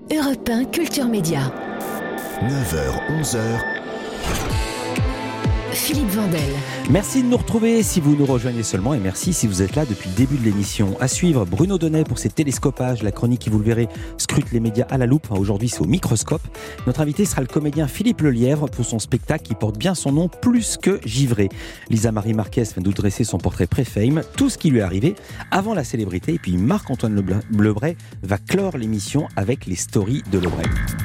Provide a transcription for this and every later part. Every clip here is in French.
Europe 1 Culture Média. 9h, 11h. Philippe Vandel. Merci de nous retrouver si vous nous rejoignez seulement et merci si vous êtes là depuis le début de l'émission. À suivre, Bruno Donnet pour ses télescopages, la chronique qui, vous le verrez, scrute les médias à la loupe. Aujourd'hui, c'est au microscope. Notre invité sera le comédien Philippe Lelièvre pour son spectacle qui porte bien son nom, Plus que givré. Lisa Marie Marquez vient de dresser son portrait pré-fame, tout ce qui lui est arrivé avant la célébrité. Et puis Marc-Antoine Lebray va clore l'émission avec les stories de Lebray.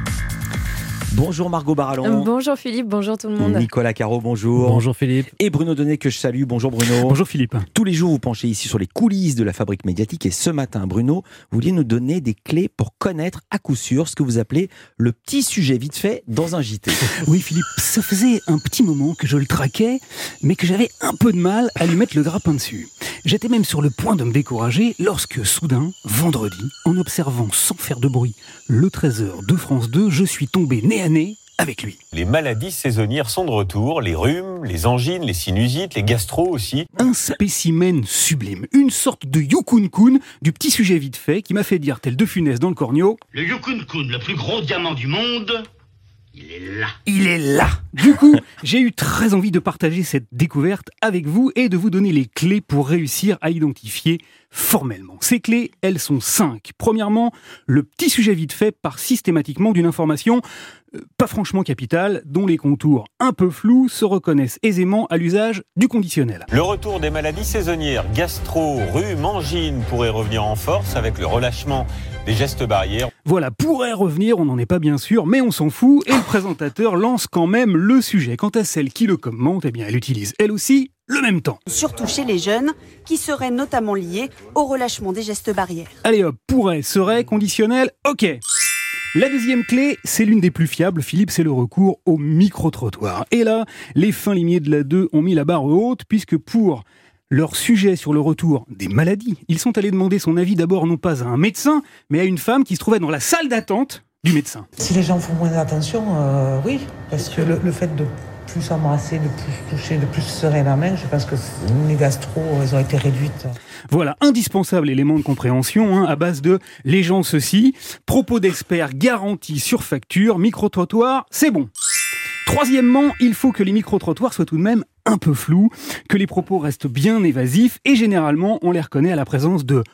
Bonjour Margot Barallon. Bonjour Philippe, bonjour tout le monde. Nicolas Caro, bonjour. Bonjour Philippe. Et Bruno Donnet que je salue, bonjour Bruno. Bonjour Philippe. Tous les jours vous penchez ici sur les coulisses de la fabrique médiatique et ce matin Bruno, vous vouliez nous donner des clés pour connaître à coup sûr ce que vous appelez le petit sujet vite fait dans un JT. Oui Philippe, ça faisait un petit moment que je le traquais, mais que j'avais un peu de mal à lui mettre le grappin dessus. J'étais même sur le point de me décourager lorsque soudain, vendredi, en observant sans faire de bruit le 13h de France 2, je suis tombé nez à nez avec lui. Les maladies saisonnières sont de retour, les rhumes, les angines, les sinusites, les gastro aussi. Un spécimen sublime, une sorte de Yukun-kun du petit sujet vite fait qui m'a fait dire tel De Funès dans le corneau. Le Yukun-kun, le plus gros diamant du monde, il est là. Il est là. Du coup, j'ai eu très envie de partager cette découverte avec vous et de vous donner les clés pour réussir à identifier formellement. Ces clés, elles sont 5. Premièrement, le petit sujet vite fait part systématiquement d'une information pas franchement capitale, dont les contours un peu flous se reconnaissent aisément à l'usage du conditionnel. Le retour des maladies saisonnières, gastro, rhume, angine pourrait revenir en force avec le relâchement des gestes barrières. Voilà, pourrait revenir, on n'en est pas bien sûr, mais on s'en fout, et le présentateur lance quand même le sujet. Quant à celle qui le commente, eh bien elle utilise elle aussi le même temps. Surtout chez les jeunes, qui seraient notamment liés au relâchement des gestes barrières. Allez hop, pourrait, serait, conditionnel, ok. La deuxième clé, c'est l'une des plus fiables, Philippe, c'est le recours au micro-trottoir. Et là, les fins limiers de la 2 ont mis la barre haute, puisque pour leur sujet sur le retour des maladies, ils sont allés demander son avis d'abord non pas à un médecin, mais à une femme qui se trouvait dans la salle d'attente du médecin. Si les gens font moins attention, oui, parce que le fait de plus embrasser, de plus toucher, de plus serrer la main, je pense que les gastro, elles ont été réduites. Voilà, indispensable élément de compréhension, à base de « les gens ceci », propos d'experts garantis sur facture, micro-trottoir, c'est bon. Troisièmement, il faut que les micro-trottoirs soient tout de même un peu flous, que les propos restent bien évasifs, et généralement, on les reconnaît à la présence de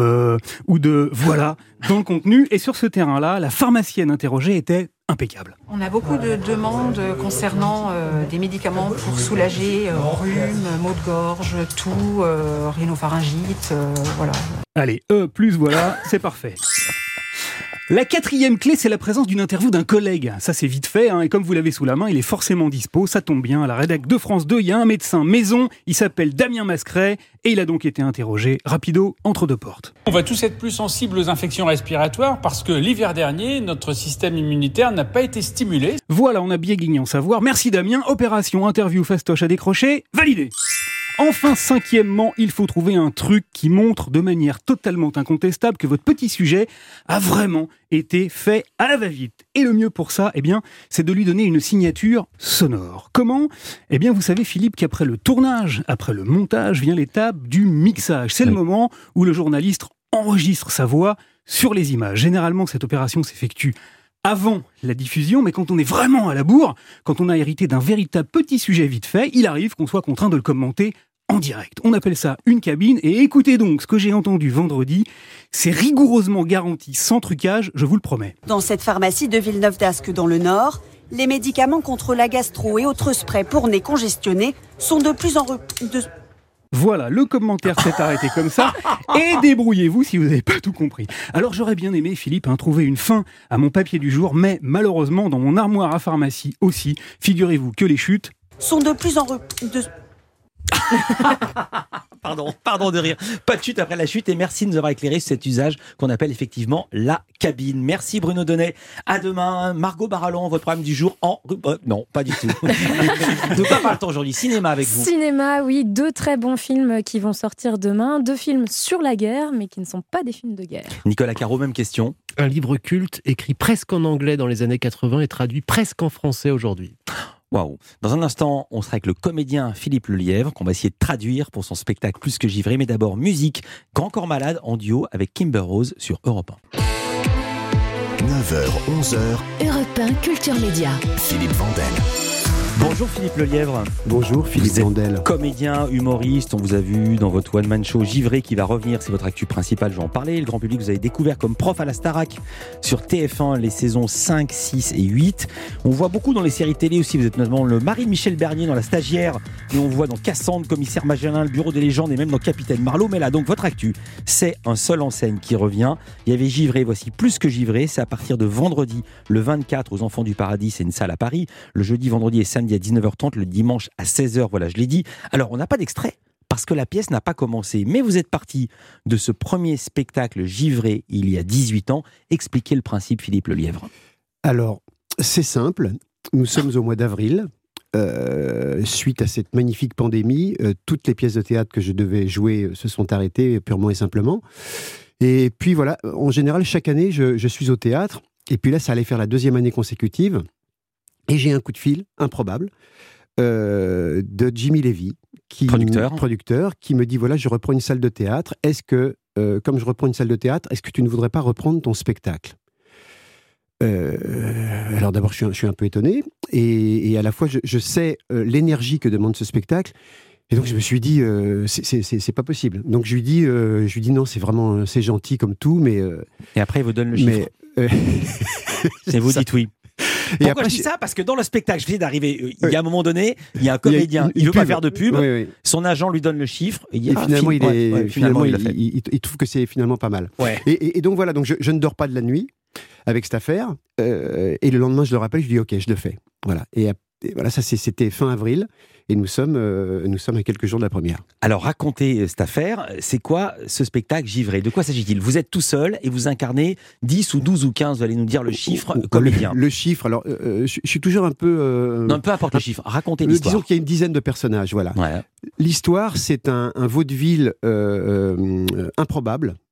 ou de voilà dans le contenu. Et sur ce terrain-là, la pharmacienne interrogée était impeccable. On a beaucoup de demandes concernant des médicaments pour soulager rhume, maux de gorge, toux, rhinopharyngite, voilà. Allez, plus voilà, c'est parfait. La quatrième clé, c'est la présence d'une interview d'un collègue. Ça, c'est vite fait, et comme vous l'avez sous la main, il est forcément dispo. Ça tombe bien, à la rédac de France 2, il y a un médecin maison, il s'appelle Damien Mascret, et il a donc été interrogé, rapido, entre deux portes. On va tous être plus sensibles aux infections respiratoires parce que l'hiver dernier, notre système immunitaire n'a pas été stimulé. Voilà, on a bien guigné savoir. Merci Damien, opération interview fastoche à décrocher, validé. Enfin, cinquièmement, il faut trouver un truc qui montre de manière totalement incontestable que votre petit sujet a vraiment été fait à la va-vite. Et le mieux pour ça, eh bien, c'est de lui donner une signature sonore. Comment ? Eh bien, vous savez, Philippe, qu'après le tournage, après le montage, vient l'étape du mixage. C'est le moment où le journaliste enregistre sa voix sur les images. Généralement, cette opération s'effectue avant la diffusion, mais quand on est vraiment à la bourre, quand on a hérité d'un véritable petit sujet vite fait, il arrive qu'on soit contraint de le commenter en direct. On appelle ça une cabine, et écoutez donc ce que j'ai entendu vendredi, c'est rigoureusement garanti, sans trucage, je vous le promets. Dans cette pharmacie de Villeneuve-d'Ascq dans le Nord, les médicaments contre la gastro et autres sprays pour nez congestionné sont de plus en plus... Voilà, le commentaire s'est arrêté comme ça, et débrouillez-vous si vous n'avez pas tout compris. Alors j'aurais bien aimé, Philippe, trouver une fin à mon papier du jour, mais malheureusement, dans mon armoire à pharmacie aussi, figurez-vous que les chutes sont de plus en Pardon de rire. Pas de chute après la chute, et merci de nous avoir éclairé sur cet usage qu'on appelle effectivement la cabine. Merci Bruno Donnet. À demain. Margot Barallon, votre programme du jour en... non, pas du tout. De quoi parle-t-on aujourd'hui ? Cinéma avec vous. Cinéma, oui. 2 très bons films qui vont sortir demain. 2 films sur la guerre, mais qui ne sont pas des films de guerre. Nicolas Caro, même question. Un livre culte écrit presque en anglais dans les années 80 et traduit presque en français aujourd'hui. Waouh. Dans un instant, on sera avec le comédien Philippe Lelièvre qu'on va essayer de traduire pour son spectacle Plus que givré. Mais d'abord, musique, Grand Corps Malade en duo avec Kimber Rose sur Europe 1. 9h, 9h, 11h, Europe 1 Culture Média. Philippe Vandel. Bonjour Philippe Lelièvre. Bonjour Philippe Vandel. Comédien, humoriste, on vous a vu dans votre one-man show Givré qui va revenir, c'est votre actu principale, je vais en parler. Le grand public, vous avez découvert comme prof à la Starac sur TF1 les saisons 5, 6 et 8. On voit beaucoup dans les séries télé aussi, vous êtes notamment le mari de Michel Bernier dans La Stagiaire, et on voit dans Cassandre, Commissaire Magellan, Le Bureau des légendes et même dans Capitaine Marlowe. Mais là, donc votre actu, c'est un seul en scène qui revient. Il y avait Givré, voici Plus que Givré, c'est à partir de vendredi, le 24 aux Enfants du Paradis, c'est une salle à Paris. Le jeudi, vendredi et samedi à 19h30, le dimanche à 16h, voilà, je l'ai dit. Alors, on n'a pas d'extrait parce que la pièce n'a pas commencé. Mais vous êtes parti de ce premier spectacle Givré il y a 18 ans. Expliquez le principe, Philippe Lelièvre. Alors, c'est simple. Nous sommes au mois d'avril. Suite à cette magnifique pandémie, toutes les pièces de théâtre que je devais jouer se sont arrêtées purement et simplement. Et puis voilà, en général, chaque année, je suis au théâtre. Et puis là, ça allait faire la 2e année consécutive. Et j'ai un coup de fil improbable de Jimmy Levy, producteur, qui me dit, voilà, je reprends une salle de théâtre. Est-ce que, comme je reprends une salle de théâtre, est-ce que tu ne voudrais pas reprendre ton spectacle ? Alors d'abord, je suis un peu étonné. Et à la fois, je sais l'énergie que demande ce spectacle. Et donc je me suis dit, c'est pas possible. Donc je lui dis non, c'est gentil comme tout, mais... Et après, il vous donne le chiffre. Et vous dites oui. Et pourquoi je dis ça ? Parce que dans le spectacle, je viens d'arriver, il y a un moment donné, il y a un comédien, il veut pas faire de pub, son agent lui donne le chiffre, et finalement, il trouve que c'est finalement pas mal. Ouais. Et donc voilà, donc je ne dors pas de la nuit avec cette affaire, et le lendemain, je le rappelle, je dis ok, je le fais. Voilà. Et voilà, ça c'était fin avril, et nous sommes à quelques jours de la première. Alors racontez cette affaire, c'est quoi ce spectacle Givré ? De quoi s'agit-il ? Vous êtes tout seul et vous incarnez 10 ou 12 ou 15, vous allez nous dire le chiffre comédien. Le chiffre, alors je suis toujours un peu... Non, peu importe le chiffre, racontez l'histoire. Disons qu'il y a une dizaine de personnages, voilà. Ouais. L'histoire, c'est un vaudeville improbable,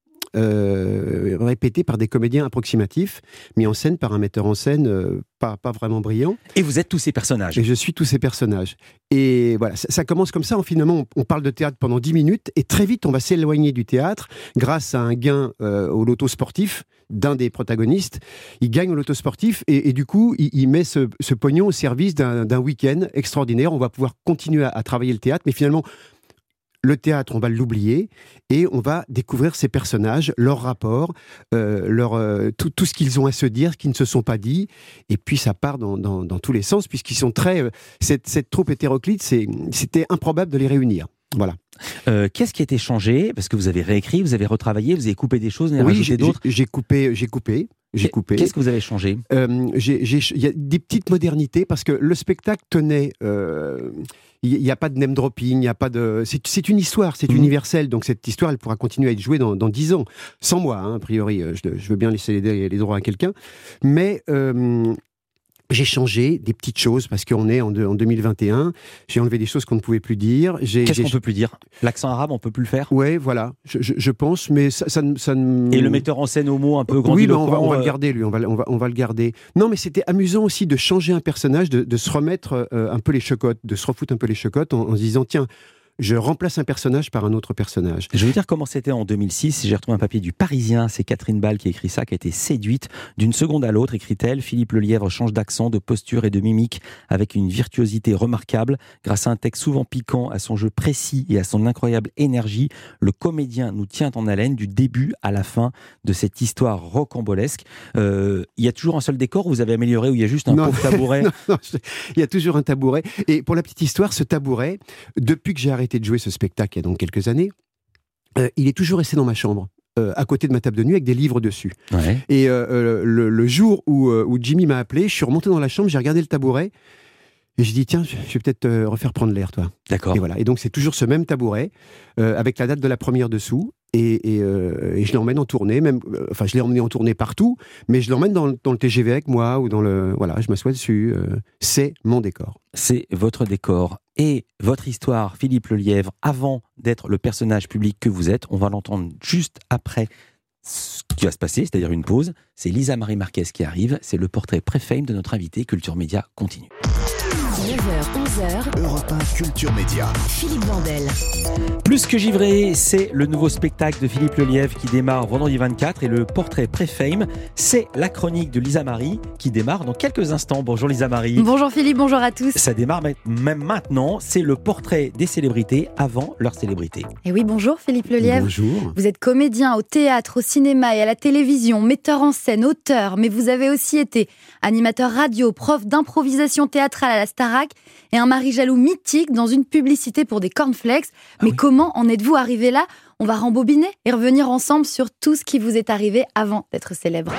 répété par des comédiens approximatifs, mis en scène par un metteur en scène pas vraiment brillant. Et vous êtes tous ces personnages. Et je suis tous ces personnages. Et voilà, ça commence comme ça. Finalement, on parle de théâtre pendant 10 minutes, et très vite, on va s'éloigner du théâtre grâce à un gain au loto sportif d'un des protagonistes. Il gagne au loto sportif, et du coup, il met ce pognon au service d'un week-end extraordinaire. On va pouvoir continuer à travailler le théâtre, mais finalement, le théâtre, on va l'oublier, et on va découvrir ces personnages, leurs rapports, tout ce qu'ils ont à se dire, ce qu'ils ne se sont pas dit, et puis ça part dans tous les sens, puisqu'ils sont très... Cette troupe hétéroclite, c'était improbable de les réunir. Voilà. Qu'est-ce qui a été changé ? Parce que vous avez réécrit, vous avez retravaillé, vous avez coupé des choses, vous avez rajouté d'autres. J'ai coupé. Qu'est-ce que vous avez changé ? Il y a des petites modernités, parce que le spectacle tenait... Il n'y a pas de name dropping, il n'y a pas de... C'est une histoire, c'est universel, donc cette histoire, elle pourra continuer à être jouée dans 10 ans. Sans moi, a priori, je veux bien laisser les droits à quelqu'un. Mais... j'ai changé des petites choses parce qu'on est en 2021. J'ai enlevé des choses qu'on ne pouvait plus dire. Qu'est-ce qu'on ne peut plus dire ? L'accent arabe, on ne peut plus le faire ? Ouais, voilà. Je pense, mais ça ne... Et le metteur en scène homo un peu grandiloquent. Oui, on va le garder, lui. On va le garder. Non, mais c'était amusant aussi de changer un personnage, de se remettre un peu les chocottes, de se refoutre un peu les chocottes en se disant, tiens, je remplace un personnage par un autre personnage. Je vais vous dire comment c'était en 2006. J'ai retrouvé un papier du Parisien. C'est Catherine Ball qui a écrit ça, qui a été séduite d'une seconde à l'autre, écrit-elle. Philippe Lelièvre change d'accent, de posture et de mimique avec une virtuosité remarquable. Grâce à un texte souvent piquant, à son jeu précis et à son incroyable énergie, le comédien nous tient en haleine du début à la fin de cette histoire rocambolesque. Il y a toujours un seul décor, vous avez amélioré, où il y a juste un pauvre tabouret. Non, il y a toujours un tabouret. Et pour la petite histoire, ce tabouret, depuis que j'ai arrêté de jouer ce spectacle il y a donc quelques années, il est toujours resté dans ma chambre, à côté de ma table de nuit avec des livres dessus. Ouais. Et le jour où Jimmy m'a appelé, je suis remonté dans la chambre, j'ai regardé le tabouret et j'ai dit tiens, je vais peut-être refaire prendre l'air, toi. D'accord. Et voilà. Et donc c'est toujours ce même tabouret avec la date de la première dessous. Et je l'emmène en tournée, même, enfin je l'ai emmené en tournée partout, mais je l'emmène dans le TGV avec moi, ou voilà, je m'assois dessus, c'est mon décor. C'est votre décor et votre histoire, Philippe Lelièvre, avant d'être le personnage public que vous êtes. On va l'entendre juste après ce qui va se passer, c'est-à-dire une pause. C'est Lisa Marie Marquez qui arrive, c'est le portrait pré-fame de notre invité. Culture Média continue. 9h, 11h. Europe 1 Culture Média. Philippe Vandel. Plus que givré, c'est le nouveau spectacle de Philippe Lelièvre qui démarre vendredi 24 et le portrait pré-fame, c'est la chronique de Lisa Marie qui démarre dans quelques instants. Bonjour Lisa Marie. Bonjour Philippe, bonjour à tous. Ça démarre même maintenant, c'est le portrait des célébrités avant leur célébrité. Et oui, bonjour Philippe Lelièvre. Bonjour. Vous êtes comédien au théâtre, au cinéma et à la télévision, metteur en scène, auteur, mais vous avez aussi été animateur radio, prof d'improvisation théâtrale à la Starac et un mari jaloux mythique dans une publicité pour des cornflakes. Mais comment en êtes-vous arrivé là ? On va rembobiner et revenir ensemble sur tout ce qui vous est arrivé avant d'être célèbre.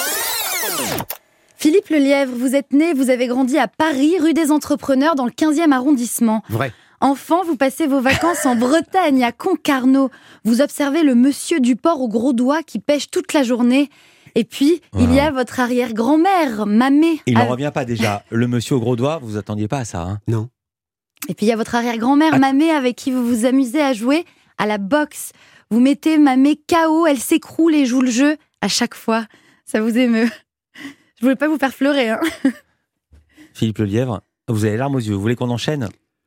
Philippe Lelièvre, vous êtes né, vous avez grandi à Paris, rue des Entrepreneurs, dans le 15e arrondissement. Vrai. Enfant, vous passez vos vacances en Bretagne, à Concarneau. Vous observez le monsieur du port au gros doigt qui pêche toute la journée. Et puis, il y a votre arrière-grand-mère, Mamé. Il n'en revient pas déjà. Le monsieur au gros doigt, vous attendiez pas à ça, hein ? Non. Et puis, il y a votre arrière-grand-mère, Mamé, avec qui vous vous amusez à jouer à la boxe. Vous mettez Mamé KO, elle s'écroule et joue le jeu à chaque fois. Ça vous émeut. Je voulais pas vous faire pleurer, hein. Philippe Lelièvre, vous avez les larmes aux yeux. Vous voulez qu'on enchaîne ?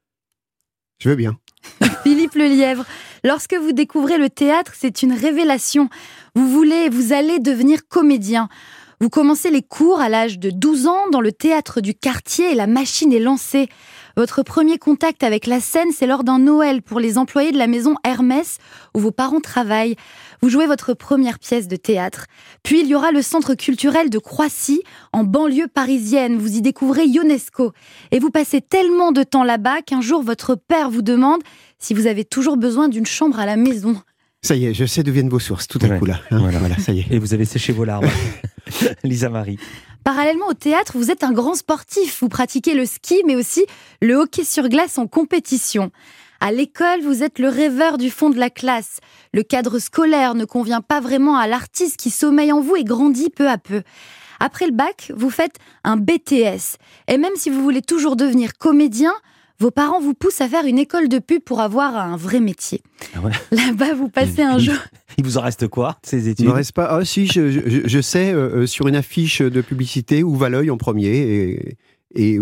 Je veux bien. Philippe Lelièvre, lorsque vous découvrez le théâtre, c'est une révélation. Vous allez devenir comédien. Vous commencez les cours à l'âge de 12 ans dans le théâtre du quartier et la machine est lancée. Votre premier contact avec la scène, c'est lors d'un Noël pour les employés de la maison Hermès où vos parents travaillent. Vous jouez votre première pièce de théâtre. Puis il y aura le centre culturel de Croissy, en banlieue parisienne. Vous y découvrez Ionesco. Et vous passez tellement de temps là-bas qu'un jour votre père vous demande si vous avez toujours besoin d'une chambre à la maison. Ça y est, je sais d'où viennent vos sources, tout à coup là. Hein, voilà, ça y est. Et vous avez séché vos larmes. Lisa Marie. Parallèlement au théâtre, vous êtes un grand sportif. Vous pratiquez le ski, mais aussi le hockey sur glace en compétition. À l'école, vous êtes le rêveur du fond de la classe. Le cadre scolaire ne convient pas vraiment à l'artiste qui sommeille en vous et grandit peu à peu. Après le bac, vous faites un BTS. Et même si vous voulez toujours devenir comédien, vos parents vous poussent à faire une école de pub pour avoir un vrai métier. Ah ouais. Là-bas, vous passez un jour... Il vous en reste quoi, ces études ? Il ne reste pas... Ah si, je sais, sur une affiche de publicité, où va l'œil en premier et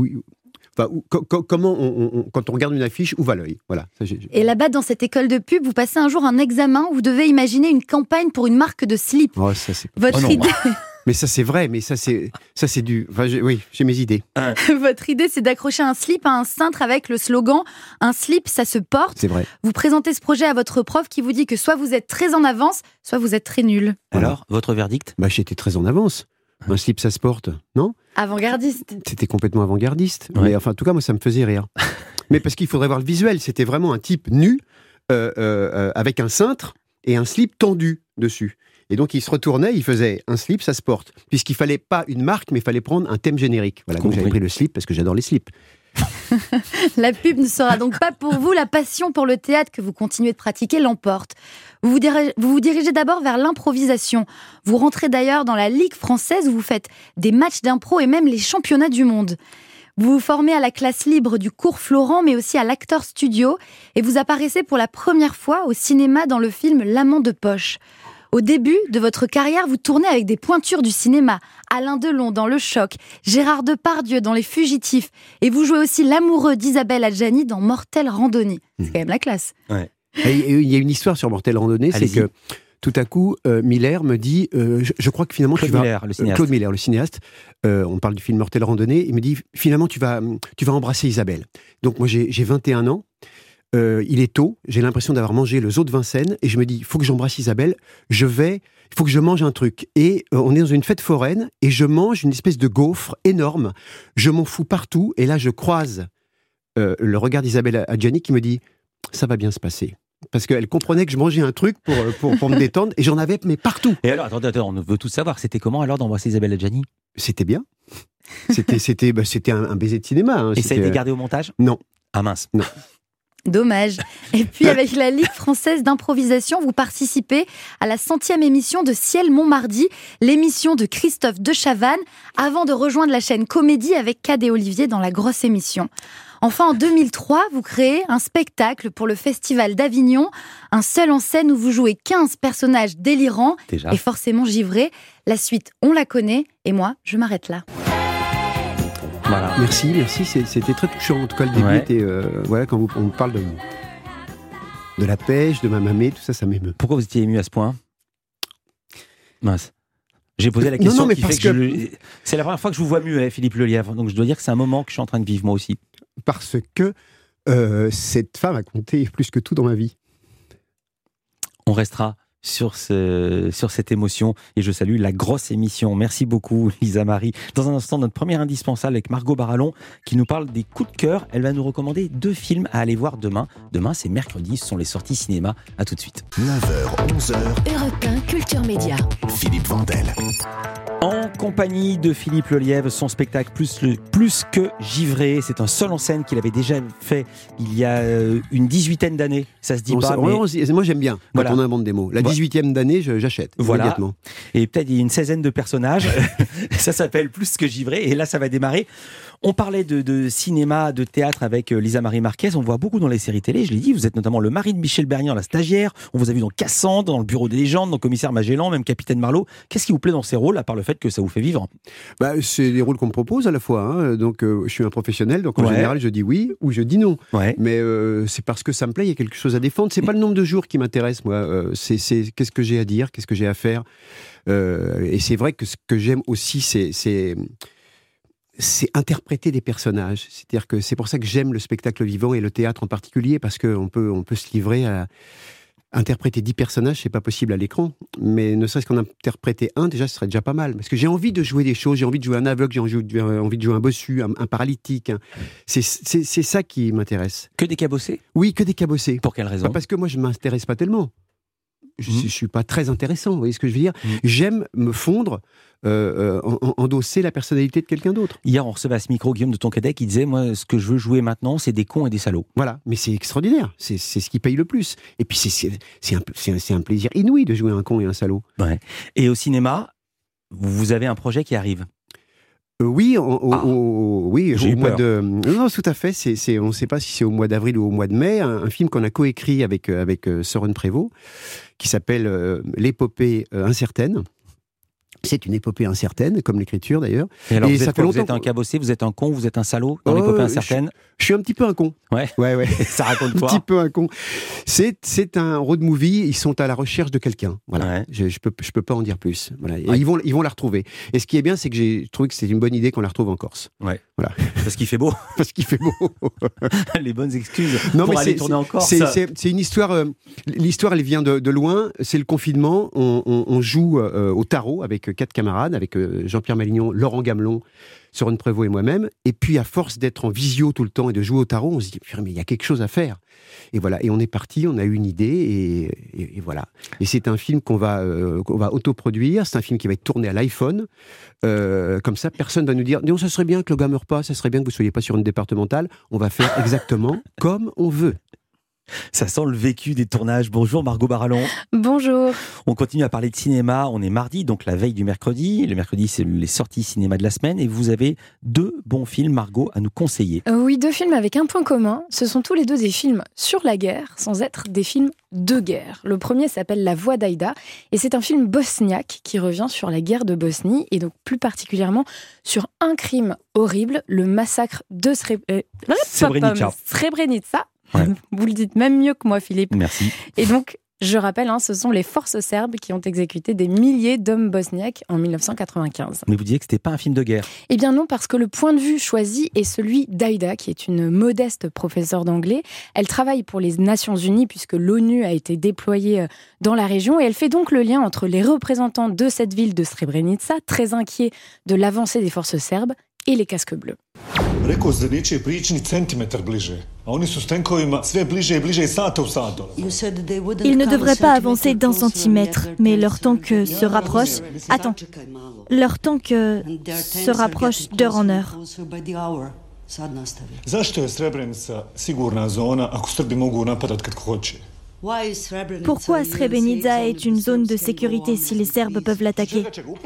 comment quand on regarde une affiche, où va l'œil ? Voilà. Et là-bas, dans cette école de pub, vous passez un jour un examen où vous devez imaginer une campagne pour une marque de slip. Oh, ça, c'est... Votre idée... Mais ça c'est vrai, mais ça c'est du... Enfin, oui, j'ai mes idées. Votre idée, c'est d'accrocher un slip à un cintre avec le slogan « Un slip, ça se porte ». C'est vrai. Vous présentez ce projet à votre prof qui vous dit que soit vous êtes très en avance, soit vous êtes très nul. Alors, votre verdict ? J'étais très en avance. Un slip, ça se porte, non ? Avant-gardiste. C'était complètement avant-gardiste. Ouais. Mais enfin, en tout cas, moi, ça me faisait rire. Mais parce qu'il faudrait voir le visuel. C'était vraiment un type nu, avec un cintre et un slip tendu dessus. Et donc, il se retournait, il faisait un slip, ça se porte. Puisqu'il fallait pas une marque, mais il fallait prendre un thème générique. Voilà, donc j'avais pris le slip parce que j'adore les slips. La pub ne sera donc pas pour vous. La passion pour le théâtre que vous continuez de pratiquer l'emporte. Vous vous dirigez d'abord vers l'improvisation. Vous rentrez d'ailleurs dans la Ligue française où vous faites des matchs d'impro et même les championnats du monde. Vous vous formez à la classe libre du cours Florent, mais aussi à l'Acteur Studio. Et vous apparaissez pour la première fois au cinéma dans le film L'Amant de poche. Au début de votre carrière, vous tournez avec des pointures du cinéma. Alain Delon dans Le Choc, Gérard Depardieu dans Les Fugitifs. Et vous jouez aussi l'amoureux d'Isabelle Adjani dans Mortel Randonnée. C'est quand même la classe. Ouais. Et il y a une histoire sur Mortel Randonnée, c'est que tout à coup, Miller me dit, je crois que finalement Claude Miller, le cinéaste. Claude Miller, le cinéaste, on parle du film Mortel Randonnée, il me dit, finalement, tu vas embrasser Isabelle. Donc moi, j'ai 21 ans. Il est tôt, j'ai l'impression d'avoir mangé le zoo de Vincennes et je me dis, il faut que j'embrasse Isabelle, il faut que je mange un truc. Et on est dans une fête foraine et je mange une espèce de gaufre énorme, je m'en fous partout et là je croise le regard d'Isabelle Adjani qui me dit, ça va bien se passer. Parce qu'elle comprenait que je mangeais un truc pour me détendre et j'en avais mais partout. Et alors, attendez, on veut tout savoir, c'était comment alors d'embrasser Isabelle Adjani ? C'était bien. C'était un baiser de cinéma. Hein. Et ça a été gardé au montage ? Non. Ah mince. Non. Dommage. Et puis avec la Ligue française d'improvisation, vous participez à la 100e émission de Ciel Montmardi, l'émission de Christophe de Chavannes, avant de rejoindre la chaîne Comédie avec Cad et Olivier dans la grosse émission. Enfin, en 2003, vous créez un spectacle pour le Festival d'Avignon, un seul en scène où vous jouez 15 personnages délirants et forcément givrés. La suite, on la connaît, et moi, je m'arrête là. Voilà. Merci, c'était très touchant. En tout cas, le début était... voilà, quand on parle de la pêche, de ma mamée, tout ça, ça m'émeut. Pourquoi vous étiez ému à ce point ? Mince. J'ai posé la question qui fait que c'est la première fois que je vous vois muet, Philippe Lelièvre. Donc je dois dire que c'est un moment que je suis en train de vivre moi aussi. Parce que cette femme a compté plus que tout dans ma vie. On restera sur cette émotion et je salue la grosse émission. Merci beaucoup Lisa Marie. Dans un instant, notre première indispensable avec Margot Barallon qui nous parle des coups de cœur. Elle va nous recommander 2 films à aller voir demain. Demain, c'est mercredi, ce sont les sorties cinéma. À tout de suite. 9h, 11h. Europe 1 Culture Média. Philippe Vandel. En compagnie de Philippe Lelièvre, son spectacle Plus que givré. C'est un seul en scène qu'il avait déjà fait il y a une 18aine d'années. Ça se dit pas, mais... Moi j'aime bien quand on invente des mots. La 18e d'année, j'achète immédiatement. Et peut-être il y a une 16aine de personnages. Ça s'appelle Plus que givré. Et là, ça va démarrer. On parlait de cinéma, de théâtre avec Lisa Marie Marquez. On voit beaucoup dans les séries télé. Je l'ai dit, vous êtes notamment le mari de Michel Bernier, la stagiaire. On vous a vu dans Cassandre, dans Le Bureau des légendes, dans Commissaire Magellan, même Capitaine Marlowe. Qu'est-ce qui vous plaît dans ces rôles, à part le fait que ça vous fait vivre ? C'est des rôles qu'on me propose à la fois. Hein. Donc, je suis un professionnel, donc en général, je dis oui ou je dis non. Ouais. Mais c'est parce que ça me plaît, il y a quelque chose à défendre. C'est pas le nombre de jours qui m'intéresse, moi. C'est qu'est-ce que j'ai à dire, qu'est-ce que j'ai à faire. Et c'est vrai que ce que j'aime aussi, c'est interpréter des personnages. C'est-à-dire que c'est pour ça que j'aime le spectacle vivant et le théâtre en particulier, parce qu'on peut se livrer à interpréter 10 personnages, c'est pas possible à l'écran. Mais ne serait-ce qu'en interpréter un, déjà, ce serait déjà pas mal. Parce que j'ai envie de jouer des choses, j'ai envie de jouer un aveugle, j'ai envie de jouer un bossu, un paralytique. C'est ça qui m'intéresse. Que des cabossés ? Oui, que des cabossés. Pour quelle raison ? Parce que moi, je m'intéresse pas tellement. Je suis pas très intéressant, vous voyez ce que je veux dire ? J'aime me fondre, endosser la personnalité de quelqu'un d'autre. Hier, on recevait à ce micro Guillaume de Tonquédec qui disait « Moi, ce que je veux jouer maintenant, c'est des cons et des salauds. » Voilà, mais c'est extraordinaire, c'est ce qui paye le plus. Et puis c'est un plaisir inouï de jouer un con et un salaud. Ouais. Et au cinéma, vous avez un projet qui arrive. Oui, au mois de... Non, tout à fait. On ne sait pas si c'est au mois d'avril ou au mois de mai. Un film qu'on a coécrit avec Søren Prévost, qui s'appelle L'épopée incertaine. C'est une épopée incertaine, comme l'écriture d'ailleurs. Et alors, vous êtes un cabossé, vous êtes un con, vous êtes un salaud dans l'épopée incertaine. Je suis un petit peu un con. Ouais. Ça raconte quoi ? Un petit peu un con. C'est un road movie. Ils sont à la recherche de quelqu'un. Voilà. Ouais. Je peux pas en dire plus. Voilà. Et ils vont la retrouver. Et ce qui est bien, c'est que j'ai trouvé que c'était une bonne idée qu'on la retrouve en Corse. Ouais. Voilà. Parce qu'il fait beau. Parce qu'il fait beau. Les bonnes excuses pour aller tourner en Corse. C'est une histoire. L'histoire, elle vient de loin. C'est le confinement. On joue au tarot avec 4 camarades, avec Jean-Pierre Malignon, Laurent Gamelon, Søren Prévost et moi-même. Et puis, à force d'être en visio tout le temps et de jouer au tarot, on se dit, mais il y a quelque chose à faire. Et voilà. Et on est parti, on a eu une idée, et voilà. Et c'est un film qu'on va autoproduire. C'est un film qui va être tourné à l'iPhone. Comme ça, personne va nous dire, non, ça serait bien que le gars meure pas, ça serait bien que vous soyez pas sur une départementale. On va faire exactement comme on veut. Ça sent le vécu des tournages. Bonjour Margot Barallon. Bonjour. On continue à parler de cinéma. On est mardi, donc la veille du mercredi. Le mercredi, c'est les sorties cinéma de la semaine. Et vous avez 2 bons films, Margot, à nous conseiller. Oui, 2 films avec un point commun. Ce sont tous les 2 des films sur la guerre, sans être des films de guerre. Le premier s'appelle La Voix d'Aïda. Et c'est un film bosniaque qui revient sur la guerre de Bosnie. Et donc plus particulièrement sur un crime horrible, le massacre de Srebrenica. Ouais. Vous le dites même mieux que moi, Philippe. Merci. Et donc, je rappelle, ce sont les forces serbes qui ont exécuté des milliers d'hommes bosniaques en 1995. Mais vous disiez que c'était pas un film de guerre. Eh bien non, parce que le point de vue choisi est celui d'Aïda, qui est une modeste professeure d'anglais. Elle travaille pour les Nations Unies, puisque l'ONU a été déployée dans la région, et elle fait donc le lien entre les représentants de cette ville de Srebrenica, très inquiets de l'avancée des forces serbes, et les casques bleus. Il ne devrait pas avancer d'1 centimètre, mais leur tank se rapproche. Attends, leur tank se rapproche d'heure en heure. Pourquoi Srebrenica est une zone de sécurité si les Serbes peuvent l'attaquer ?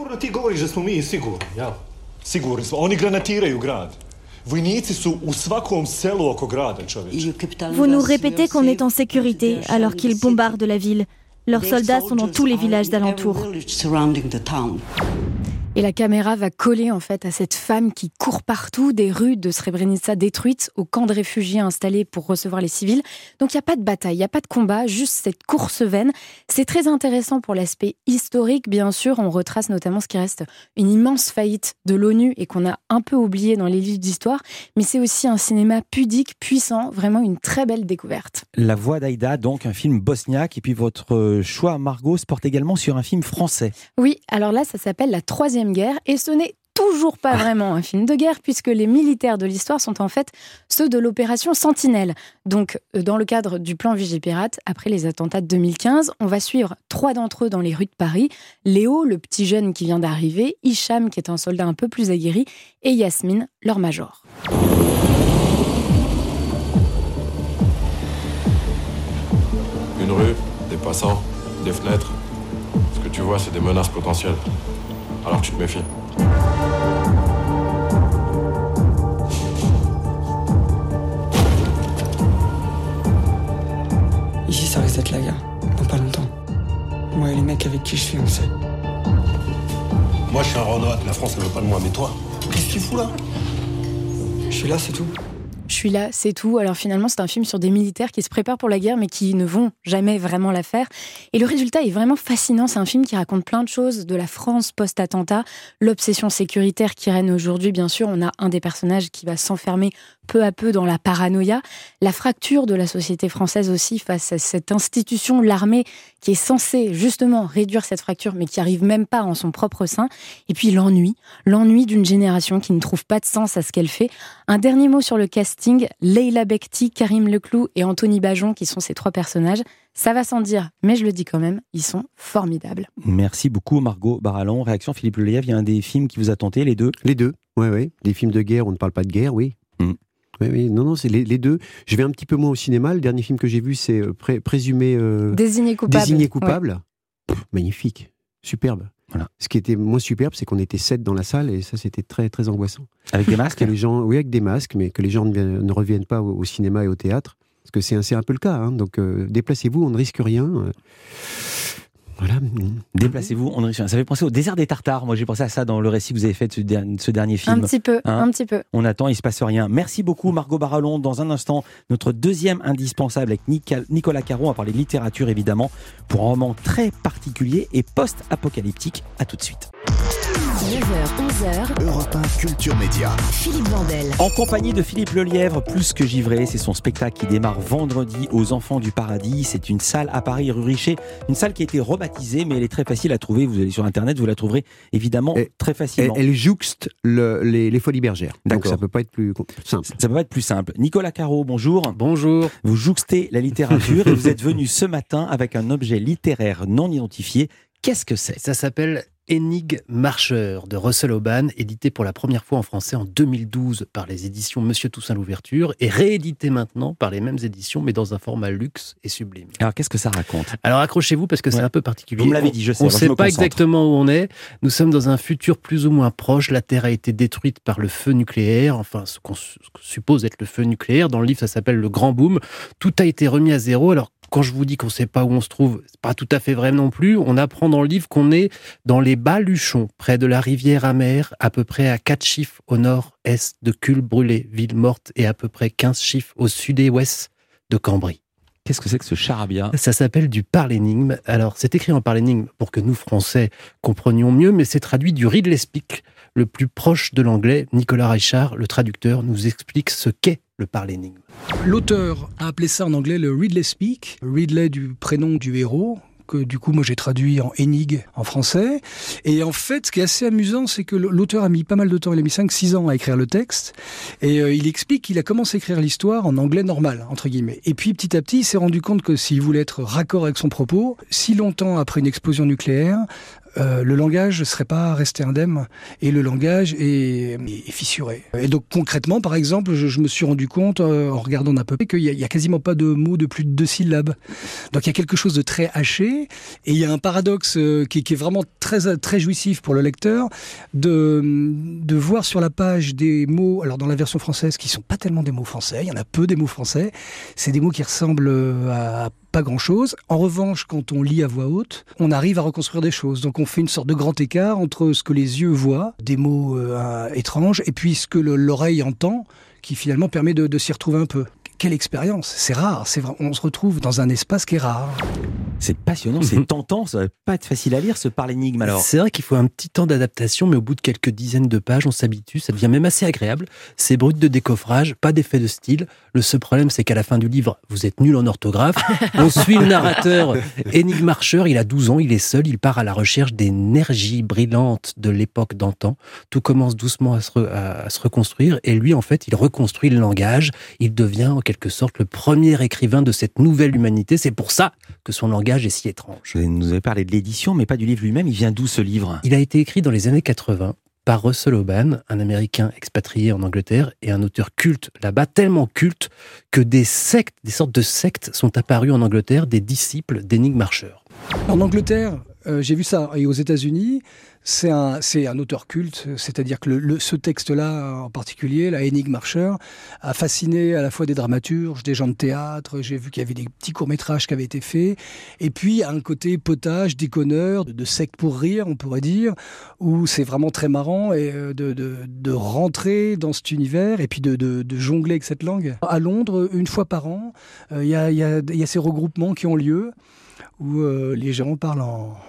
Vous nous répétez qu'on est en sécurité alors qu'ils bombardent la ville. Leurs soldats sont dans tous les villages d'alentour. Et la caméra va coller en fait à cette femme qui court partout, des rues de Srebrenica détruites, au camp de réfugiés installé pour recevoir les civils. Donc il n'y a pas de bataille, il n'y a pas de combat, juste cette course vaine. C'est très intéressant pour l'aspect historique, bien sûr. On retrace notamment ce qui reste une immense faillite de l'ONU et qu'on a un peu oublié dans les livres d'histoire. Mais c'est aussi un cinéma pudique, puissant, vraiment une très belle découverte. La voix d'Aïda, donc un film bosniaque. Et puis votre choix, Margot, se porte également sur un film français. Oui, alors là, ça s'appelle La Troisième Guerre et ce n'est toujours pas vraiment un film de guerre puisque les militaires de l'histoire sont en fait ceux de l'opération Sentinelle. Donc, dans le cadre du plan Vigipirate, après les attentats de 2015, on va suivre 3 d'entre eux dans les rues de Paris. Léo, le petit jeune qui vient d'arriver, Hicham, qui est un soldat un peu plus aguerri, et Yasmine, leur major. Une rue, des passants, des fenêtres. Ce que tu vois, c'est des menaces potentielles. Alors tu te méfies. Ici, ça risque d'être la guerre. Dans pas longtemps. Moi et les mecs avec qui je suis, on sait. Moi, je suis un Renoir. La France, elle veut pas de moi. Mais toi, qu'est-ce que tu fous là? Je suis là, c'est tout. Je suis là, c'est tout. Alors finalement, c'est un film sur des militaires qui se préparent pour la guerre, mais qui ne vont jamais vraiment la faire. Et le résultat est vraiment fascinant. C'est un film qui raconte plein de choses de la France post-attentat, l'obsession sécuritaire qui règne aujourd'hui. Bien sûr, on a un des personnages qui va s'enfermer peu à peu dans la paranoïa, la fracture de la société française aussi face à cette institution, l'armée, qui est censée justement réduire cette fracture, mais qui arrive même pas en son propre sein. Et puis l'ennui d'une génération qui ne trouve pas de sens à ce qu'elle fait. Un dernier mot sur le casting, Leila Bekti, Karim Leclou et Anthony Bajon, qui sont ces 3 personnages. Ça va sans dire, mais je le dis quand même, ils sont formidables. Merci beaucoup Margot Barallon. Réaction Philippe Lelièvre, il y a un des films qui vous a tenté, les deux? Les deux, oui. Des films de guerre, on ne parle pas de guerre, oui. Oui, non, c'est les deux. Je vais un petit peu moins au cinéma. Le dernier film que j'ai vu, c'est Présumé... Désigné coupable. Ouais. Magnifique, superbe. Voilà. Ce qui était moins superbe, c'est qu'on était 7 dans la salle et ça, c'était très, très angoissant. Avec des masques? Oui, avec des masques, mais que les gens ne reviennent pas au cinéma et au théâtre. Parce que c'est un peu le cas. Hein. Donc, déplacez-vous, on ne risque rien. Voilà. Déplacez-vous, on ne risque rien. Ça fait penser au désert des Tartares. Moi, j'ai pensé à ça dans le récit que vous avez fait de ce dernier film. Un petit peu. On attend, il ne se passe rien. Merci beaucoup, Margot Barallon. Dans un instant, notre deuxième indispensable avec Nicolas Caron. On va parler de littérature, évidemment, pour un roman très particulier et post-apocalyptique. À tout de suite. 9h, 11h. Europe 1 Culture Média. Philippe Vandel. En compagnie de Philippe Lelièvre, Plus que givré, c'est son spectacle qui démarre vendredi aux Enfants du Paradis. C'est une salle à Paris, rue Richer. Une salle qui a été rebaptisée, mais elle est très facile à trouver. Vous allez sur Internet, vous la trouverez évidemment très facilement. Elle jouxte les Folies Bergères. Donc ça ne peut pas être plus simple. Ça peut pas être plus simple. Nicolas Caro, bonjour. Bonjour. Vous jouxtez la littérature et vous êtes venu ce matin avec un objet littéraire non identifié. Qu'est-ce que c'est? Ça s'appelle Énigme marcheur de Russell Hoban, édité pour la première fois en français en 2012 par les éditions Monsieur Toussaint Louverture et réédité maintenant par les mêmes éditions mais dans un format luxe et sublime. Alors qu'est-ce que ça raconte? Alors accrochez-vous parce que c'est un peu particulier. Vous me l'avez dit, je sais. On ne sait pas exactement où on est. Nous sommes dans un futur plus ou moins proche. La Terre a été détruite par le feu nucléaire, enfin ce qu'on suppose être le feu nucléaire. Dans le livre, ça s'appelle Le Grand Boom. Tout a été remis à zéro. Alors quand je vous dis qu'on ne sait pas où on se trouve, c'est pas tout à fait vrai non plus. On apprend dans le livre qu'on est dans les Baluchons, près de la rivière amère, à peu près à 4 chiffres au nord-est de Culs-Brûlés, ville morte, et à peu près 15 chiffres au sud-ouest de Cambrai. Qu'est-ce que c'est que ce charabia? Ça s'appelle du parlénigme. Alors, c'est écrit en parlénigme pour que nous, Français, comprenions mieux, mais c'est traduit du Ridley Speak, le plus proche de l'anglais. Nicolas Reichard, le traducteur, nous explique ce qu'est le parlénigme. L'auteur a appelé ça en anglais le Ridley Speak, Ridley du prénom du héros, que du coup moi j'ai traduit en énigme en français. Et en fait, ce qui est assez amusant, c'est que l'auteur a mis pas mal de temps, il a mis 5-6 ans à écrire le texte, et il explique qu'il a commencé à écrire l'histoire en anglais normal, entre guillemets. Et puis petit à petit, il s'est rendu compte que s'il voulait être raccord avec son propos, si longtemps après une explosion nucléaire, le langage ne serait pas resté indemne et le langage est fissuré. Et donc concrètement, par exemple, je me suis rendu compte en regardant d'un peu qu'il y a quasiment pas de mots de plus de 2 syllabes. Donc il y a quelque chose de très haché et il y a un paradoxe qui est vraiment très, très jouissif pour le lecteur de voir sur la page des mots, alors dans la version française, qui sont pas tellement des mots français, il y en a peu des mots français, c'est des mots qui ressemblent à pas grand-chose. En revanche, quand on lit à voix haute, on arrive à reconstruire des choses. Donc on fait une sorte de grand écart entre ce que les yeux voient, des mots étranges, et puis ce que l'oreille entend, qui finalement permet de s'y retrouver un peu. Quelle expérience! C'est rare, on se retrouve dans un espace qui est rare. C'est passionnant, c'est tentant, ça va pas être facile à lire ce Par l'énigme alors. C'est vrai qu'il faut un petit temps d'adaptation, mais au bout de quelques dizaines de pages, on s'habitue, ça devient même assez agréable. C'est brut de décoffrage, pas d'effet de style. Le seul problème, c'est qu'à la fin du livre, vous êtes nul en orthographe. On suit le narrateur, Hennig Marcher, il a 12 ans, il est seul, il part à la recherche d'énergie brillante de l'époque d'antan. Tout commence doucement à se reconstruire, et lui, en fait, il reconstruit le langage. Il devient, en quelque sorte, le premier écrivain de cette nouvelle humanité. C'est pour ça que son langage est si étrange. Vous nous avez parlé de l'édition, mais pas du livre lui-même. Il vient d'où ce livre? Il a été écrit dans les années 80 par Russell Hoban, un Américain expatrié en Angleterre et un auteur culte là-bas, tellement culte que des sectes, des sortes de sectes sont apparues en Angleterre, des disciples d'Hennig Marcher. En Angleterre, j'ai vu ça, et aux États-Unis, c'est un auteur culte, c'est-à-dire que ce texte-là en particulier, la Hennig Marcher, a fasciné à la fois des dramaturges, des gens de théâtre. J'ai vu qu'il y avait des petits courts-métrages qui avaient été faits, et puis un côté potage, déconneur, de secte pour rire, on pourrait dire, où c'est vraiment très marrant et de rentrer dans cet univers et puis de jongler avec cette langue. À Londres, une fois par an, il y a ces regroupements qui ont lieu, où les gens parlent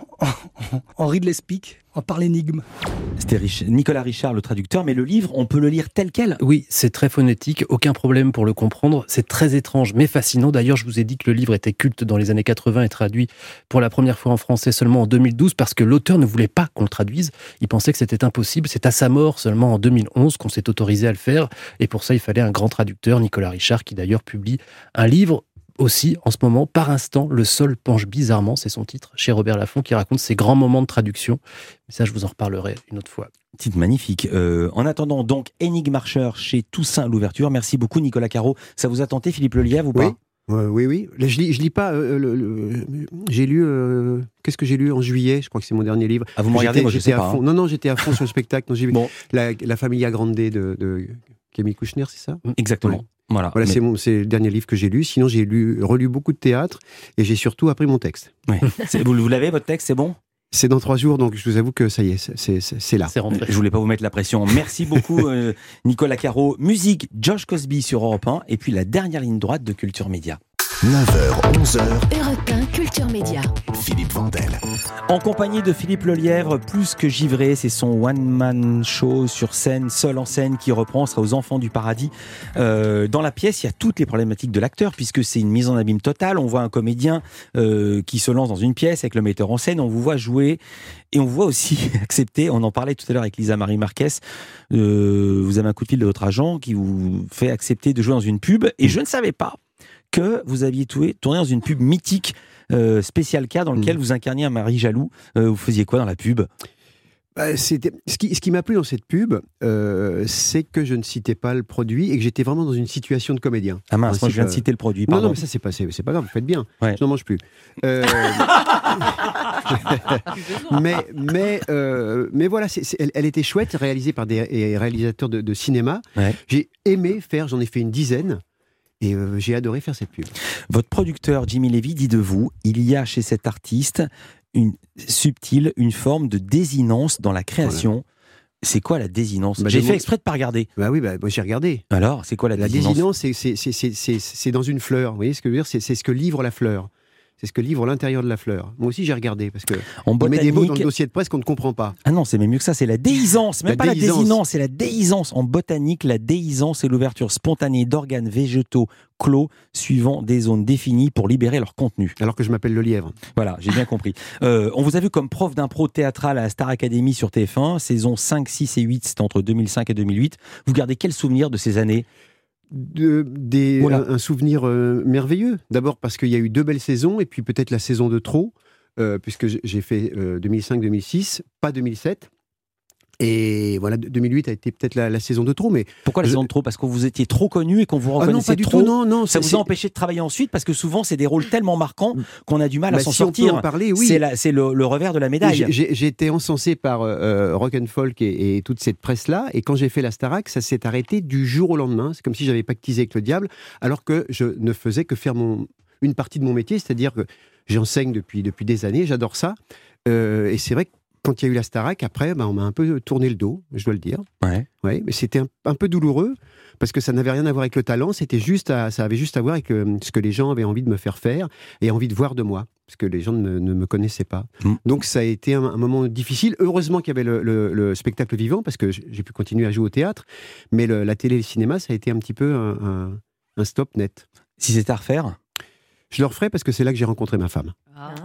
en Ridley Speak, en parle énigme. C'était Nicolas Richard, le traducteur, mais le livre, on peut le lire tel quel? Oui, c'est très phonétique, aucun problème pour le comprendre. C'est très étrange, mais fascinant. D'ailleurs, je vous ai dit que le livre était culte dans les années 80 et traduit pour la première fois en français seulement en 2012, parce que l'auteur ne voulait pas qu'on le traduise. Il pensait que c'était impossible. C'est à sa mort seulement en 2011 qu'on s'est autorisé à le faire. Et pour ça, il fallait un grand traducteur, Nicolas Richard, qui d'ailleurs publie un livre aussi, en ce moment, par instant, le sol penche bizarrement, c'est son titre, chez Robert Laffont, qui raconte ses grands moments de traduction. Mais ça, je vous en reparlerai une autre fois. Titre magnifique. En attendant, donc, Hennig Marcher chez Toussaint l'ouverture. Merci beaucoup, Nicolas Caro. Ça vous a tenté, Philippe Lelièvre, ou pas? Oui. Je lis pas. J'ai lu. Qu'est-ce que j'ai lu en juillet? Je crois que c'est mon dernier livre. Ah, vous me regardez, moi je sais pas. Fond. Non, j'étais à fond sur le spectacle. Non, bon. La Familia Grande de Camille Kouchner, c'est ça? Exactement. Ouais. Voilà, c'est le dernier livre que j'ai lu. Sinon, j'ai relu beaucoup de théâtre et j'ai surtout appris mon texte. Oui. Vous l'avez, votre texte, c'est bon? C'est dans 3 jours, donc je vous avoue que ça y est, c'est là. Je voulais pas vous mettre la pression. Merci beaucoup, Nicolas Caro. Musique, Josh Cosby sur Europe 1, et puis la dernière ligne droite de Culture Média. 9h, 11h. Europe 1, Culture Média. Philippe Vandel. En compagnie de Philippe Lelièvre, plus que givré, c'est son one-man show sur scène, seul en scène, qui reprend, sera aux Enfants du Paradis. Dans la pièce, il y a toutes les problématiques de l'acteur, puisque c'est une mise en abîme totale. On voit un comédien qui se lance dans une pièce avec le metteur en scène, on vous voit jouer, et on vous voit aussi accepter, on en parlait tout à l'heure avec Lisa Marie Marquez, vous avez un coup de fil de votre agent qui vous fait accepter de jouer dans une pub, et je ne savais pas que vous aviez tourné dans une pub mythique, Spécial K, dans lequel vous incarniez un mari jaloux. Vous faisiez quoi dans la pub? Ce qui m'a plu dans cette pub, c'est que je ne citais pas le produit et que j'étais vraiment dans une situation de comédien. Ah mince, moi je viens de citer le produit, pardon. Non, mais ça c'est pas grave, vous faites bien, je n'en mange plus. mais voilà, elle était chouette, réalisée par des réalisateurs de cinéma. Ouais. J'ai aimé faire, j'en ai fait une dizaine. Et j'ai adoré faire cette pub. Votre producteur, Jimmy Levy, dit de vous, il y a chez cet artiste une forme de désinence dans la création. Voilà. C'est quoi la désinence? J'ai fait exprès de ne pas regarder. Oui, moi j'ai regardé. Alors, c'est quoi la désinence? La désinence, c'est dans une fleur. Vous voyez ce que je veux dire? C'est ce que livre la fleur. C'est ce que livre l'intérieur de la fleur. Moi aussi, j'ai regardé, parce que on met des mots dans le dossier de presse qu'on ne comprend pas. Ah non, c'est même mieux que ça, c'est la déhiscence. Même pas la désinence, c'est la déhiscence. En botanique, la déhiscence, c'est l'ouverture spontanée d'organes végétaux clos suivant des zones définies pour libérer leur contenu. Alors que je m'appelle Lelièvre. Voilà, j'ai bien compris. On vous a vu comme prof d'impro théâtral à la Star Academy sur TF1, saison 5, 6 et 8, c'était entre 2005 et 2008. Vous gardez quel souvenir de ces années? Un souvenir merveilleux. D'abord parce qu'il y a eu 2 belles saisons, et puis peut-être la saison de trop, puisque j'ai fait 2005-2006, pas 2007. Et voilà, 2008 a été peut-être la saison de trop. Mais pourquoi la saison de trop? Parce que vous étiez trop connu et qu'on vous reconnaissait trop? Non, ça vous a empêché de travailler ensuite? Parce que souvent, c'est des rôles tellement marquants qu'on a du mal à s'en sortir. On peut en parler, oui. C'est le revers de la médaille. J'ai été encensé par Rock and Folk et toute cette presse-là. Et quand j'ai fait la Starac, ça s'est arrêté du jour au lendemain. C'est comme si j'avais pactisé avec le diable, alors que je ne faisais que faire une partie de mon métier, c'est-à-dire que j'enseigne depuis des années, j'adore ça. Et c'est vrai que quand il y a eu la Starac, après, on m'a un peu tourné le dos, je dois le dire. Ouais, mais c'était un peu douloureux, parce que ça n'avait rien à voir avec le talent, ça avait juste à voir avec ce que les gens avaient envie de me faire faire, et envie de voir de moi, parce que les gens ne me connaissaient pas. Donc ça a été un moment difficile. Heureusement qu'il y avait le spectacle vivant, parce que j'ai pu continuer à jouer au théâtre, mais la télé et le cinéma, ça a été un petit peu un stop net. Si c'était à refaire ? Je le referais parce que c'est là que j'ai rencontré ma femme.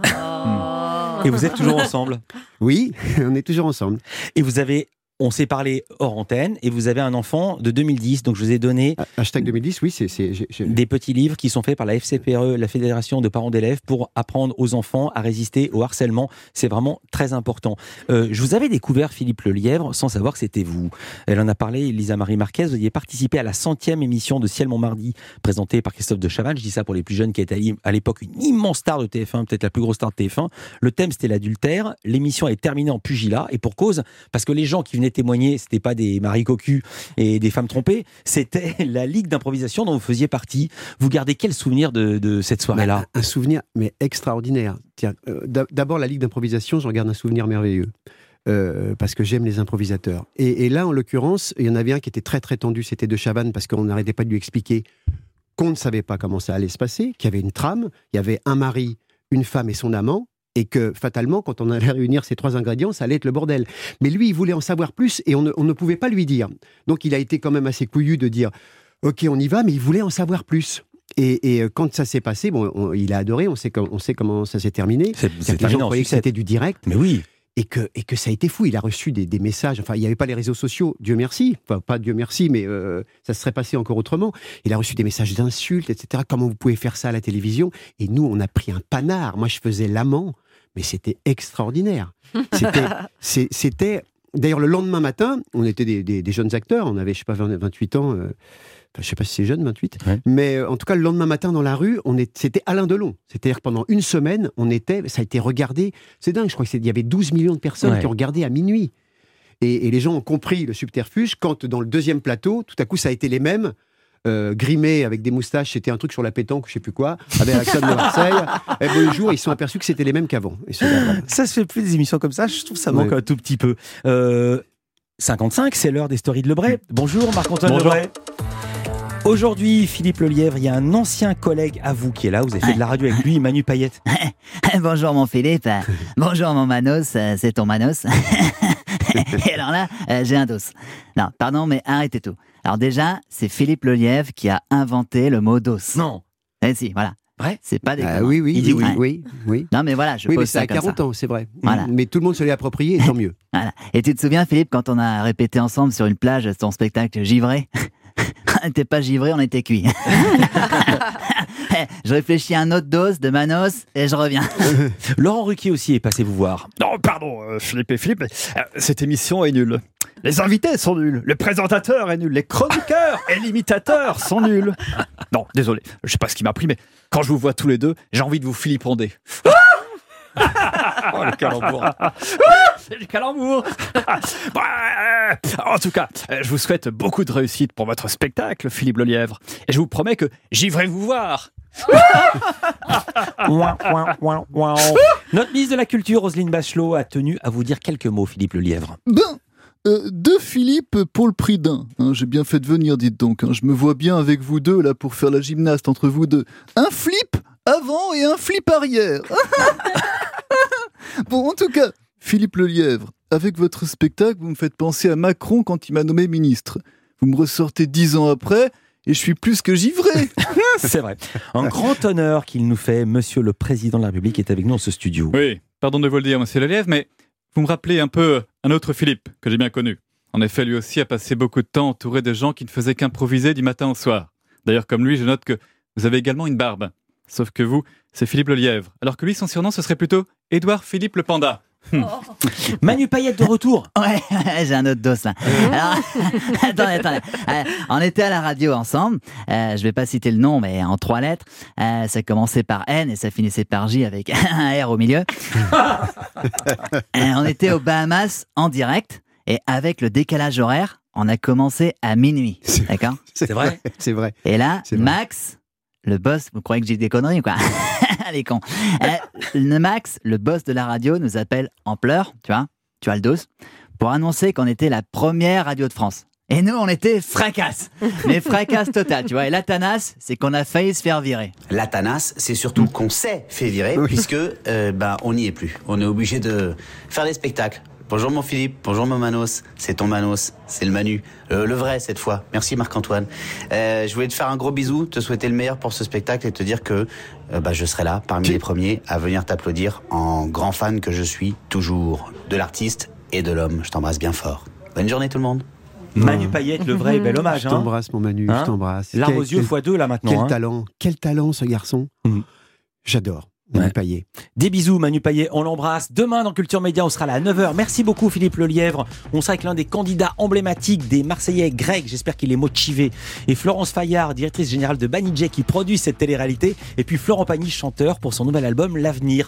Et vous êtes toujours ensemble ? Oui, on est toujours ensemble. Et on s'est parlé hors antenne, et vous avez un enfant de 2010, donc je vous ai donné... Hashtag 2010, oui, des petits livres qui sont faits par la FCPRE, la Fédération de parents d'élèves, pour apprendre aux enfants à résister au harcèlement. C'est vraiment très important. Je vous avais découvert Philippe Lelièvre sans savoir que c'était vous. Elle en a parlé, Lisa Marie Marquez. Vous aviez participé à la 100e émission de Ciel Montmardi, présentée par Christophe de Chavannes. Je dis ça pour les plus jeunes, qui était à l'époque une immense star de TF1, peut-être la plus grosse star de TF1. Le thème, c'était l'adultère. L'émission est terminée en pugilat, et pour cause, parce que les gens qui venaient témoigner, c'était pas des maris cocus et des femmes trompées, c'était la Ligue d'improvisation dont vous faisiez partie. Vous gardez quel souvenir de cette soirée-là ? Un souvenir, mais extraordinaire. Tiens, d'abord, la Ligue d'improvisation, j'en garde un souvenir merveilleux. Parce que j'aime les improvisateurs. Et là, en l'occurrence, il y en avait un qui était très très tendu, c'était de Chavannes, parce qu'on n'arrêtait pas de lui expliquer qu'on ne savait pas comment ça allait se passer, qu'il y avait une trame, il y avait un mari, une femme et son amant, et que, fatalement, quand on allait réunir ces trois ingrédients, ça allait être le bordel. Mais lui, il voulait en savoir plus, et on ne pouvait pas lui dire. Donc il a été quand même assez couillu de dire « Ok, on y va », mais il voulait en savoir plus. Et quand ça s'est passé, il a adoré, on sait comment ça s'est terminé. Les gens croyaient que c'était du direct. Mais oui. Et que ça a été fou. Il a reçu des messages. Enfin, il n'y avait pas les réseaux sociaux, Dieu merci. Enfin, pas Dieu merci, mais ça se serait passé encore autrement. Il a reçu des messages d'insultes, etc. Comment vous pouvez faire ça à la télévision ? Et nous, on a pris un panard. Moi, je faisais l'amant, mais c'était extraordinaire. C'était... D'ailleurs, le lendemain matin, on était des jeunes acteurs. On avait, 28 ans. Je ne sais pas si c'est jeune, 28. Ouais. Mais en tout cas, le lendemain matin, dans la rue, c'était Alain Delon. C'est-à-dire pendant une semaine, ça a été regardé. C'est dingue, je crois qu'il y avait 12 millions de personnes qui ont regardé à minuit. Et les gens ont compris le subterfuge quand, dans le deuxième plateau, tout à coup, ça a été les mêmes, grimés avec des moustaches. C'était un truc sur la pétanque, je ne sais plus quoi, avec Axel de Marseille. Et le jour, ils se sont aperçus que c'était les mêmes qu'avant. Ça se fait plus des émissions comme ça. Je trouve que ça manque un tout petit peu. 55, c'est l'heure des stories de Lebray. Bonjour Marc-Antoine Lebray. Aujourd'hui, Philippe Lelièvre, il y a un ancien collègue à vous qui est là. Vous avez fait de la radio avec lui, Manu Payette. Bonjour mon Philippe. Bonjour mon Manos. C'est ton Manos. Et alors là, j'ai un dos. Non, pardon, mais arrêtez tout. Alors déjà, c'est Philippe Lelièvre qui a inventé le mot dos. Non. Eh si, voilà. Vrai ? C'est pas des oui. Il dit oui. Non, mais voilà, je pose ça comme ça. Oui, mais ça a 40 ans, c'est vrai. Voilà. Mais tout le monde se l'est approprié, et tant mieux. Voilà. Et tu te souviens, Philippe, quand on a répété ensemble sur une plage ton spectacle Givré ? On n'était pas givré, on était cuit. Je réfléchis à un autre dose de Manos et je reviens. Laurent Ruquier aussi est passé vous voir. Non, pardon, Philippe, cette émission est nulle. Les invités sont nuls, le présentateur est nul, les chroniqueurs et l'imitateur sont nuls. Non, désolé, je sais pas ce qui m'a pris, mais quand je vous vois tous les deux, j'ai envie de vous filiponder. Oh, le calembour. Le calembour. En tout cas, je vous souhaite beaucoup de réussite pour votre spectacle, Philippe Lelièvre. Et je vous promets que j'y vais vous voir. Notre ministre de la Culture, Roselyne Bachelot, a tenu à vous dire quelques mots, Philippe Lelièvre. Deux Philippe pour le prix d'un. J'ai bien fait de venir, dites donc. Je me vois bien avec vous deux, là, pour faire la gymnaste entre vous deux. Un flip avant et un flip arrière. Bon, en tout cas, Philippe Lelièvre, avec votre spectacle, vous me faites penser à Macron quand il m'a nommé ministre. Vous me ressortez 10 ans après, et je suis plus que givré. C'est vrai. Un grand honneur qu'il nous fait, Monsieur le Président de la République est avec nous dans ce studio. Oui, pardon de vous le dire, Monsieur Lelièvre, mais vous me rappelez un peu un autre Philippe que j'ai bien connu. En effet, lui aussi a passé beaucoup de temps entouré de gens qui ne faisaient qu'improviser du matin au soir. D'ailleurs, comme lui, je note que vous avez également une barbe. Sauf que vous, c'est Philippe Lelièvre. Alors que lui, son surnom, ce serait plutôt Édouard Philippe le Panda. Manu Payette de retour. Ouais, j'ai un autre dos là. Alors, attendez. On était à la radio ensemble. Je vais pas citer le nom, mais en 3 lettres. Ça commençait par N et ça finissait par J avec un R au milieu. On était aux Bahamas en direct et avec le décalage horaire, on a commencé à minuit. D'accord ? C'est vrai. Et là, Max le boss, vous croyez que j'ai des conneries ou quoi? Les cons. Max, le boss de la radio, nous appelle en pleurs, tu as le dos, pour annoncer qu'on était la première radio de France. Et nous, on était fracasse. Mais fracasse totale, tu vois. Et la tanasse, c'est qu'on a failli se faire virer. La tanasse, c'est surtout qu'on s'est fait virer, puisque on n'y est plus. On est obligé de faire des spectacles. Bonjour mon Philippe, bonjour mon Manos, c'est ton Manos, c'est le Manu, le vrai cette fois. Merci Marc-Antoine. Je voulais te faire un gros bisou, te souhaiter le meilleur pour ce spectacle et te dire que je serai là parmi les premiers à venir t'applaudir en grand fan que je suis toujours de l'artiste et de l'homme. Je t'embrasse bien fort. Bonne journée tout le monde. Manu Payette, le vrai et bel hommage. Je t'embrasse mon Manu, je t'embrasse. Larmes aux yeux x2 là maintenant. Quel talent ce garçon. J'adore. Manu Payet. Des bisous Manu Payet, on l'embrasse. Demain dans Culture Média, on sera là à 9h. Merci beaucoup Philippe Lelièvre. On sera avec l'un des candidats emblématiques des Marseillais, Greg, j'espère qu'il est motivé. Et Florence Fayard, directrice générale de Banijay qui produit cette télé-réalité. Et puis Florent Pagny, chanteur pour son nouvel album L'Avenir.